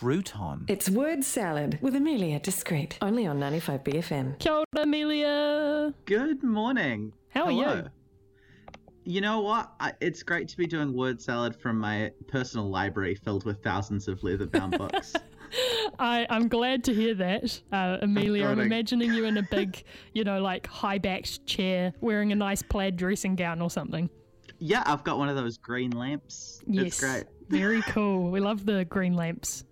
crouton. It's Word Salad with Amelia Discreet, only on 95BFM. Kia ora, Amelia. Good morning. How are you? You know what? It's great to be doing word salad from my personal library filled with thousands of leather-bound books. I'm glad to hear that, Amelia. I'm Exciting. imagining you in a big, like high-backed chair wearing a nice plaid dressing gown or something. Yeah, I've got one of those green lamps. Yes. It's great. Very cool. We love the green lamps.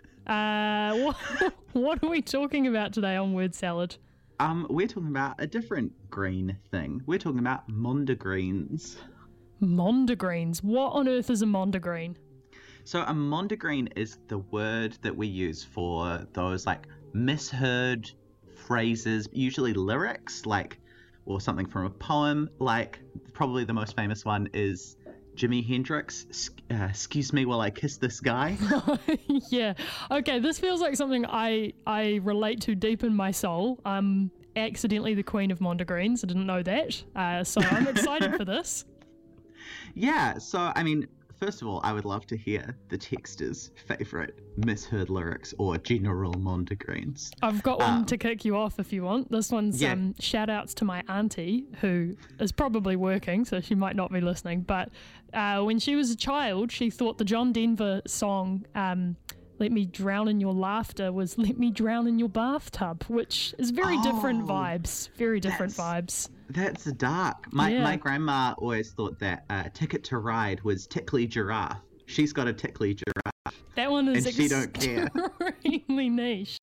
What are we talking about today on Word Salad? We're talking about a different green thing. We're talking about mondegreens. Mondegreens. What on earth is a mondegreen? So a mondegreen is the word that we use for those like misheard phrases, usually lyrics, or something from a poem. Like probably the most famous one is Jimi Hendrix, excuse me while I kiss this guy. Yeah. Okay, this feels like something I relate to deep in my soul. I'm accidentally the queen of mondegreens. I didn't know that. So I'm excited for this. Yeah, so I mean, first of all, I would love to hear the texter's favourite misheard lyrics or general mondegreens. I've got one to kick you off if you want. This one's shout outs to my auntie, who is probably working, so she might not be listening. But when she was a child, she thought the John Denver song, Let Me Drown in Your Laughter, was Let Me Drown in Your Bathtub, which is very different vibes. Very different vibes. That's dark. My grandma always thought that Ticket to Ride was Tickly Giraffe. She's got a tickly giraffe. That one is and she don't care. extremely niche.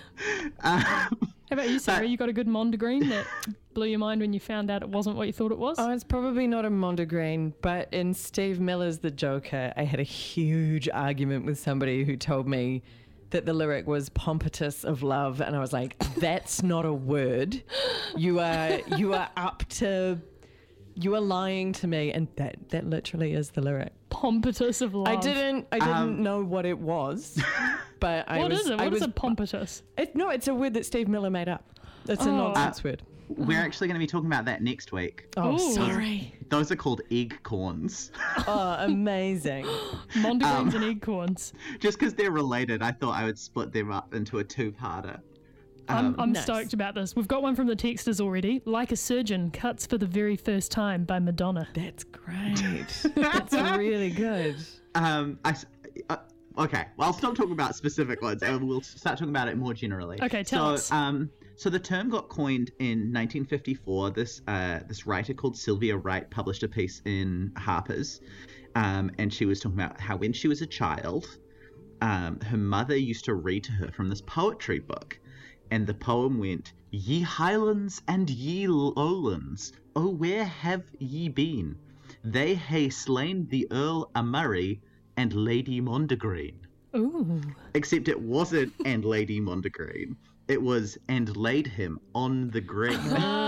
How about you, Sarah? You got a good mondegreen that blew your mind when you found out it wasn't what you thought it was? Oh, it's probably not a mondegreen, but in Steve Miller's The Joker, I had a huge argument with somebody who told me that the lyric was pompatus of love, and I was like, that's not a word. You are lying to me, and that literally is the lyric. Pompatus of love. I didn't know what it was, but What is it? What is a pompatus? It's a word that Steve Miller made up. It's a nonsense word. We're actually going to be talking about that next week. Oh, Ooh. sorry. Those are called egg corns. Oh, amazing. Mondegreens and acorns. Just because they're related, I thought I would split them up into a two-parter. I'm Nice. stoked about this. We've got one from the texters already. Like a Surgeon, Cuts for the Very First Time by Madonna. That's great. That's really good. Okay, well, I'll stop talking about specific ones and we'll start talking about it more generally. Okay, tell us. So the term got coined in 1954. This writer called Sylvia Wright published a piece in Harper's, and she was talking about how when she was a child, her mother used to read to her from this poetry book, and the poem went, "Ye highlands and ye lowlands, oh where have ye been? They hae slain the Earl o' Murray and Lady Mondegreen." Ooh. Except it wasn't "and Lady Mondegreen." It was "and laid him on the green."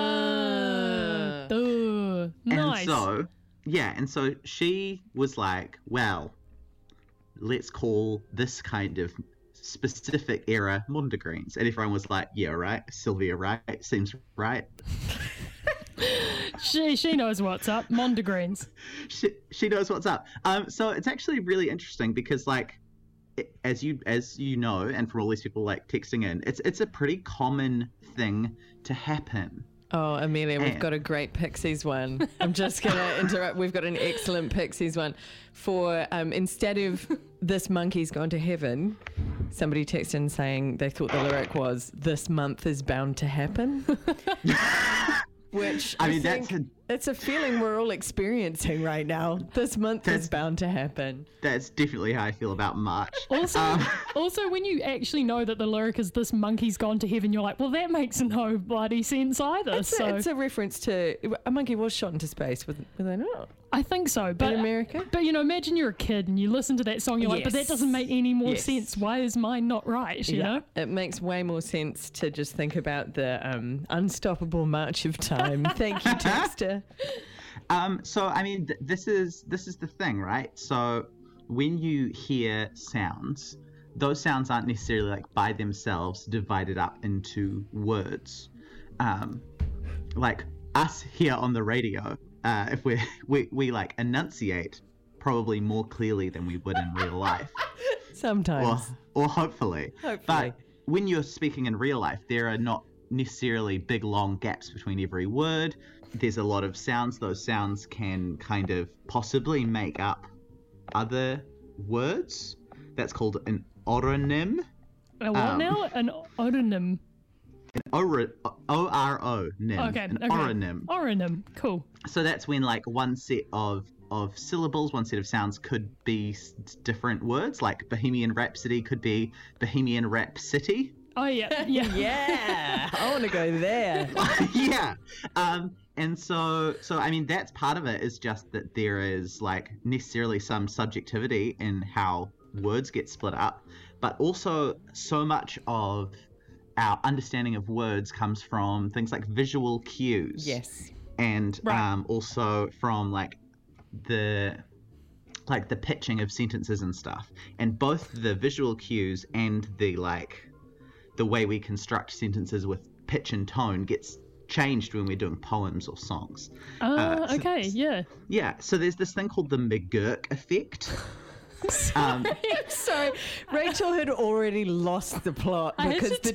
Nice. And so she was like, well, let's call this kind of specific era mondegreens. And everyone was like, yeah, right, Sylvia Wright, seems right. She knows what's up. Mondegreens. She knows what's up. So it's actually really interesting because, like, as you know, and from all these people like texting in, it's a pretty common thing to happen. Oh, Amelia, we've got a great Pixies one. I'm just going to interrupt. We've got an excellent Pixies one for instead of "This monkey's gone to heaven," somebody texted in saying they thought the lyric was "This month is bound to happen." Which I think it's a feeling we're all experiencing right now. This month is bound to happen. That's definitely how I feel about March. Also, when you actually know that the lyric is "This monkey's gone to heaven," you're like, well, that makes no bloody sense either. It's a reference to a monkey was shot into space, were they not? I think so. But, in America? But, imagine you're a kid and you listen to that song, you're like, but that doesn't make any more sense. Why is mine not right, you know? It makes way more sense to just think about the unstoppable march of time. Thank you, Texter. So, I mean, this is the thing, right? So when you hear sounds, those sounds aren't necessarily like by themselves divided up into words. Like us here on the radio, if we like enunciate probably more clearly than we would in real life. Sometimes. Or hopefully. Hopefully. But when you're speaking in real life, there are not necessarily big, long gaps between every word. There's a lot of sounds. Those sounds can kind of possibly make up other words. That's called an oronym. A what now? An oronym. An O-R-O-nym. Okay. An oronym. Oronym. Cool. So that's when like one set of syllables, one set of sounds could be different words. Like Bohemian Rhapsody could be Bohemian Rap City. Oh yeah. Yeah. Yeah. I want to go there. Yeah. And so I mean, that's part of it, is just that there is like necessarily some subjectivity in how words get split up, but also so much of our understanding of words comes from things like visual cues. Yes. And also from like the pitching of sentences and stuff. And both the visual cues and the way we construct sentences with pitch and tone gets changed when we're doing poems or songs. Okay, yeah. Yeah, so there's this thing called the McGurk effect. Sorry, Rachel had already lost the plot because the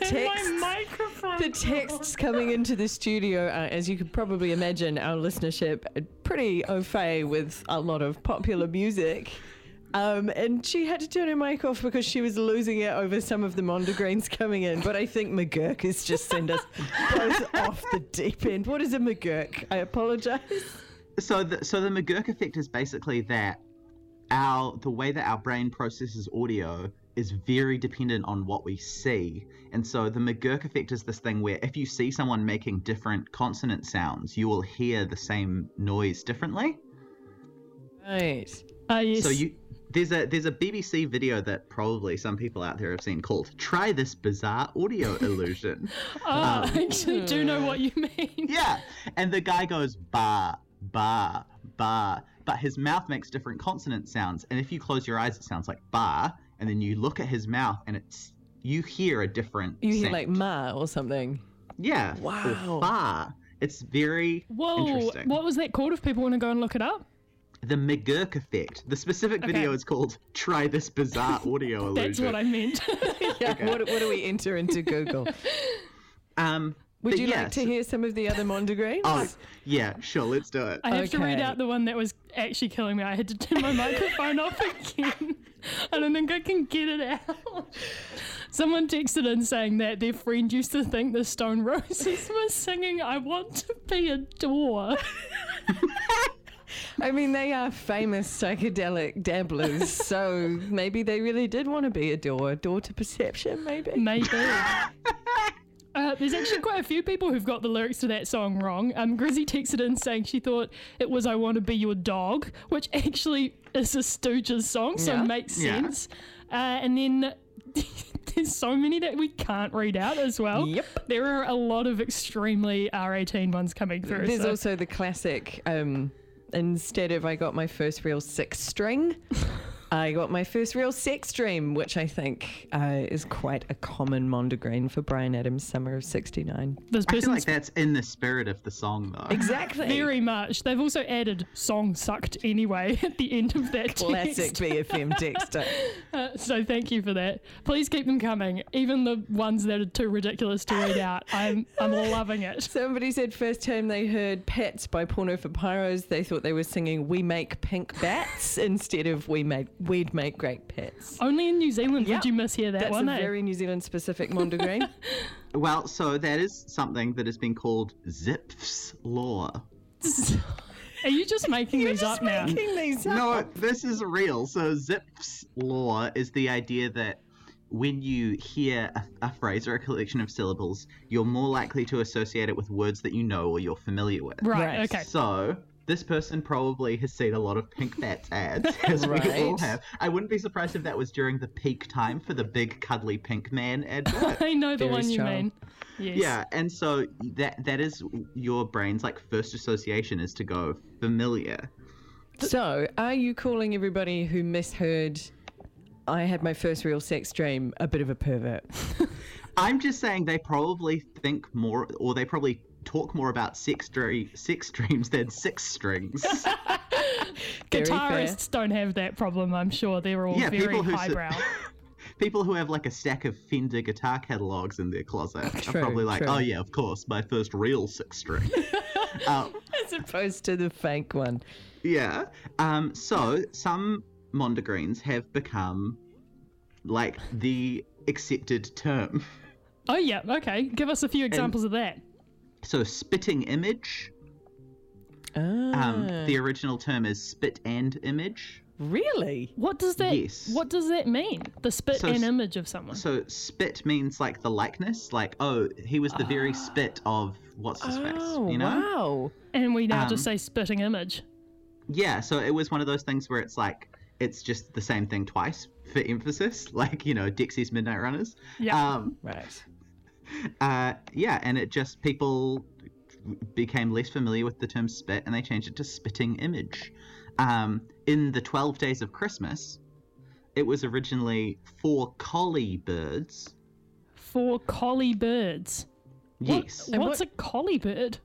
texts coming into the studio, as you could probably imagine, our listenership pretty au fait with a lot of popular music. And she had to turn her mic off because she was losing it over some of the Mondegreens coming in. But I think McGurk has just sent us both off the deep end. What is a McGurk? I apologise. So the McGurk effect is basically that the way that our brain processes audio is very dependent on what we see. And so the McGurk effect is this thing where if you see someone making different consonant sounds, you will hear the same noise differently. Right. Yes. So there's a BBC video that probably some people out there have seen called "Try This Bizarre Audio Illusion." I actually do know what you mean. Yeah, and the guy goes ba ba ba, but his mouth makes different consonant sounds, and if you close your eyes, it sounds like ba, and then you look at his mouth, and you hear a different. You hear sound. like ma or something. Yeah. Wow. Or fa. It's very interesting. What was that called? If people want to go and look it up. The McGurk effect. The specific video is called "Try This Bizarre Audio Illusion." That's what I meant. Yeah. Okay. What do we enter into Google? Would you like to hear some of the other Mondegreens? Oh, yeah, sure, let's do it. I have to read out the one that was actually killing me. I had to turn my microphone off again. I don't think I can get it out. Someone texted in saying that their friend used to think the Stone Roses was singing "I Want to Be a Door." I mean, they are famous psychedelic dabblers, so maybe they really did want to be a door to perception, maybe. Maybe. There's actually quite a few people who've got the lyrics to that song wrong. Grizzy texted in saying she thought it was "I Want to Be Your Dog," which actually is a Stooges song, so it makes sense. And then there's so many that we can't read out as well. Yep. There are a lot of extremely R18 ones coming through. There's also the classic, instead of "I got my first real 6-string," I got my first real sex dream, which I think is quite a common Mondegreen for Bryan Adams' Summer of '69. I feel like that's in the spirit of the song, though. Exactly. Very much. They've also added "song sucked anyway" at the end of that Classic text. BFM texter. So thank you for that. Please keep them coming, even the ones that are too ridiculous to read out. I'm loving it. Somebody said first time they heard Pets by Porno for Pyros, they thought they were singing "We Make Pink Bats" instead of "We'd make great pets." Only in New Zealand did you mishear that one. That's a very New Zealand specific Mondegreen. Well, so that is something that has been called Zipf's Law. Are you just making these up now? No, this is real. So Zipf's Law is the idea that when you hear a phrase or a collection of syllables, you're more likely to associate it with words that you know or you're familiar with. Right. Okay. So this person probably has seen a lot of Pink Bats ads, as we all have. I wouldn't be surprised if that was during the peak time for the big cuddly pink man advert. I know the Very one strong. you mean. Yes. Yeah, and so that is your brain's first association is to go familiar. So, are you calling everybody who misheard "I had my first real sex dream" a bit of a pervert? I'm just saying they probably think more, or they probably talk more about sex dreams than 6 strings. Guitarists don't have that problem, I'm sure. They're all very highbrow. people who have like a stack of Fender guitar catalogs in their closet True, are probably like, true. oh yeah, of course, my first real 6-string. As opposed to the fake one. Yeah. So some mondegreens have become like the accepted term. Oh, yeah. Okay. Give us a few examples of that. So spitting image. The original term is spit and image. Really? What does that Yes. What does that mean? The spit So and s- image of someone. So spit means like the likeness, like, oh, he was the very spit of what's his face, Oh, you know? wow. And we now just say spitting image. Yeah, so it was one of those things where it's like, it's just the same thing twice for emphasis, like, you know, Dixie's Midnight Runners. Yeah. Right. Yeah, and it just, people became less familiar with the term spit and they changed it to spitting image. In the 12 Days of Christmas, it was originally 4 collie birds. 4 collie birds. Yes. What's a collie bird?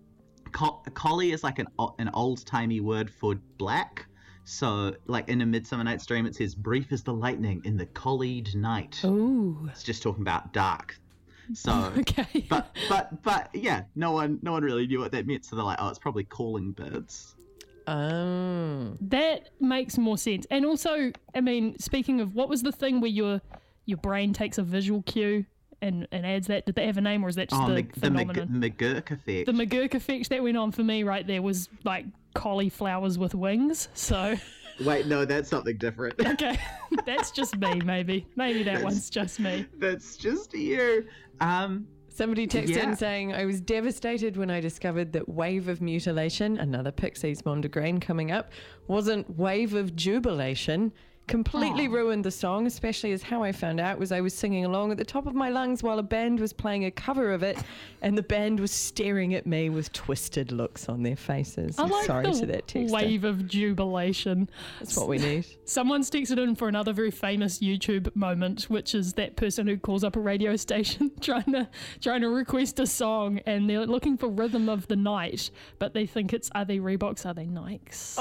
Collie is like an old-timey word for black. So, like in A Midsummer Night's Dream, it says, brief as the lightning in the collied night. Ooh. It's just talking about dark. So, Okay. but yeah, no one really knew what that meant. So they're like, oh, it's probably calling birds. Oh. That makes more sense. And also, I mean, speaking of, what was the thing where your brain takes a visual cue and adds that? Did that have a name, or is that just the phenomenon? McGurk effect. The McGurk effect that went on for me right there was like cauliflowers with wings. So, Wait, no, that's something different. okay, that's just me, maybe. Maybe that one's just me. That's just you. Somebody texted Yeah. in saying, I was devastated when I discovered that Wave of Mutilation, another Pixies Mondegrain coming up, wasn't Wave of Jubilation. Completely ruined the song, especially as how I found out was I was singing along at the top of my lungs while a band was playing a cover of it, and the band was staring at me with twisted looks on their faces. I like Sorry the to that texter. wave of jubilation. That's what we need. Someone's texted in for another very famous YouTube moment, which is that person who calls up a radio station trying to request a song, and they're looking for Rhythm of the Night, but they think it's, are they Reeboks, are they Nikes?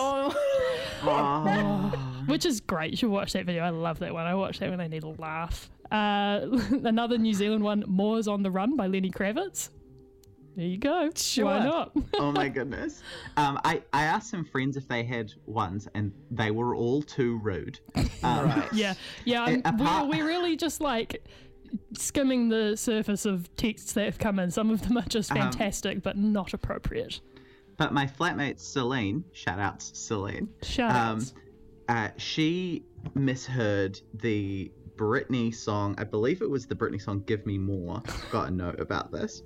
Which is great. You should watch that video. I love that one. I watch that when I need a laugh. Another New Zealand one, Moors on the Run by Lenny Kravitz. There you go. Sure. Why not? Oh my goodness. I asked some friends if they had ones, and they were all too rude. Yeah. We're really just like skimming the surface of texts that have come in. Some of them are just fantastic, but not appropriate. But my flatmate Celine, shout outs Celine. Shout outs. She misheard the Britney song. I believe it was the Britney song "Give Me More." I've got a note about this.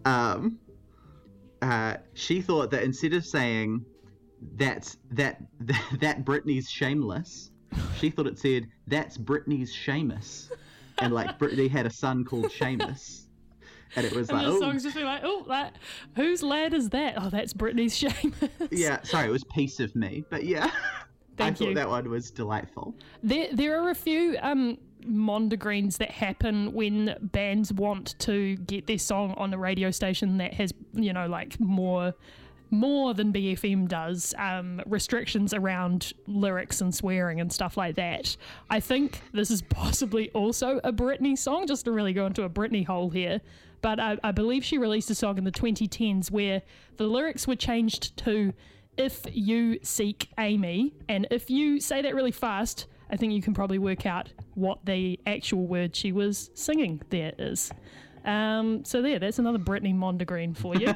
She thought that instead of saying that Britney's shameless, she thought it said that's Britney's Seamus, and like Britney had a son called Seamus. And it was And like, the oh, song's just been like, whose lad is that? Oh, that's Britney's Seamus. yeah. Sorry, it was "Piece of Me," but yeah, Thank I thought you. that one was delightful. There are a few mondegreens that happen when bands want to get their song on a radio station that has, you know, like more than BFM does, restrictions around lyrics and swearing and stuff like that. I think this is possibly also a Britney song, just to really go into a Britney hole here. But I believe she released a song in the 2010s where the lyrics were changed to "If you seek Amy," and if you say that really fast, I think you can probably work out what the actual word she was singing there is. So that's another Britney Mondegreen for you.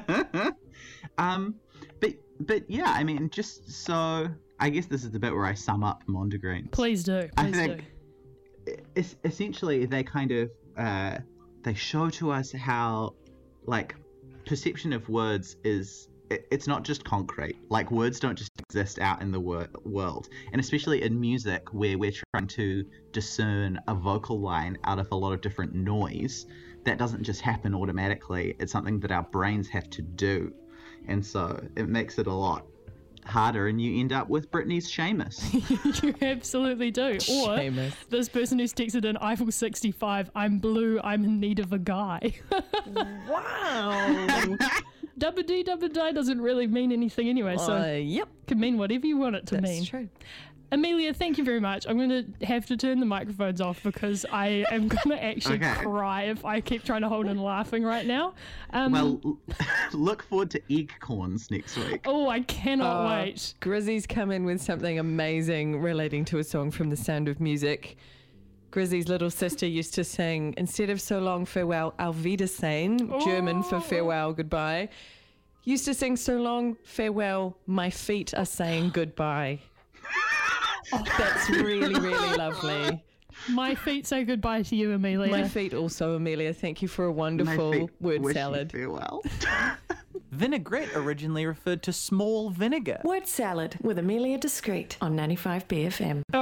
But yeah, I mean, just so I guess this is the bit where I sum up mondegreens. Please do. I think essentially they kind of they show to us how like perception of words is it's not just concrete. Like words don't just exist out in the world, and especially in music where we're trying to discern a vocal line out of a lot of different noise. That doesn't just happen automatically. It's something that our brains have to do, and so it makes it a lot harder, and you end up with Britney's Seamus. You absolutely do. Or Seamus. this person who's texted in Eiffel 65, I'm blue, I'm in need of a guy. Wow. Dubba-dee, dubba-die doesn't really mean anything anyway, so Yep. it can mean whatever you want it to That's mean. true. Amelia, thank you very much. I'm going to have to turn the microphones off because I am going to actually cry if I keep trying to hold in laughing right now. Well, look forward to egg corns next week. Oh, I cannot wait. Grizzy's come in with something amazing relating to a song from The Sound of Music. Grizzy's little sister used to sing, instead of so long, farewell, auf Wiedersehen, German for farewell, goodbye, used to sing so long, farewell, my feet are saying goodbye. That's really, really lovely. My feet say goodbye to you, Amelia. My feet also, Amelia. Thank you for a wonderful word salad. Farewell. Vinaigrette originally referred to small vinegar. Word salad with Amelia Discreet on 95 BFM.